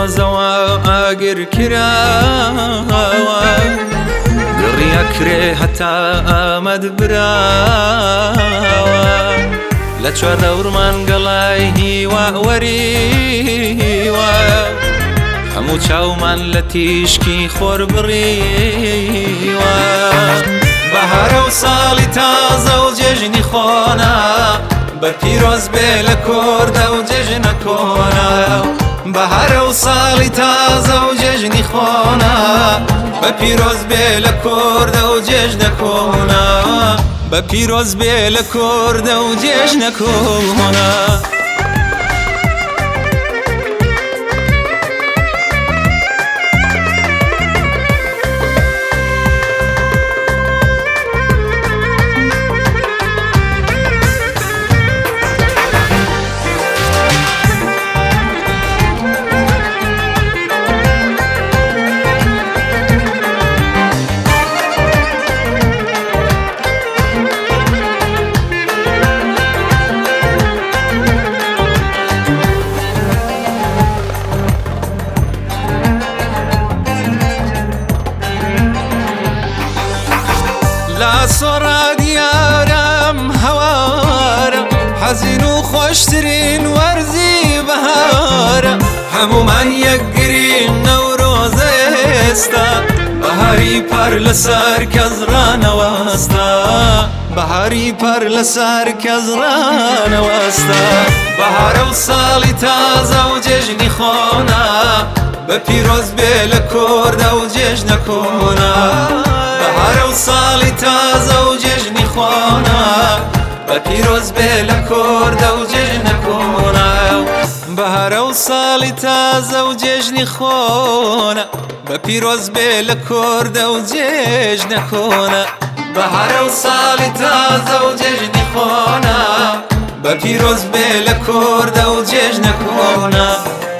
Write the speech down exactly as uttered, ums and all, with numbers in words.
پیرۆزەوە ئاگر کراوە گڕیەکرێ هەتا ئامەد براوە لە چواردەورمان گەڵای هیوا وەریوە هەموو چاومان لە تیشکی خۆر بڕیوە بەهارە و ساڵی تازە و جێژنی خۆنا بە پیرۆز بێ لە کۆردە و جێژنە کۆنا بەهارە و ساڵی تازە و جێژنی خۆنا بە پیرۆز بێ لە کۆردە و جێژنە کۆنا بە پیرۆز بێ لە کۆردە و جێژنە کۆنا لا سۆڕا دیارم هەوارە حەزین و خۆشترین وەرزی بەهارە هەمومان یەکگرین نەورۆزە ئێستا بەهاری پەر لەسەر کەس ڕانەوەستا بەهاری پەر لەسەر کەس ڕانەوەستا بەهارە و ساڵی تازە و جێژنی خۆنا بە پیرۆز بێ لە کۆردە و جێژنە کۆنا بەهارە و ساڵی تازە و جێژنی خۆنا بە پیرۆز بێ لە کۆردە و جێژنە کۆنا بەهارە و ساڵی تازە و جێژنی خۆنا بە پیرۆز بێ لە کۆردە و جێژنە کۆنا بەهارە و ساڵی تازە و جێژنی خۆنا بە پیرۆز بێ لە کۆردە و جێژنە کۆنا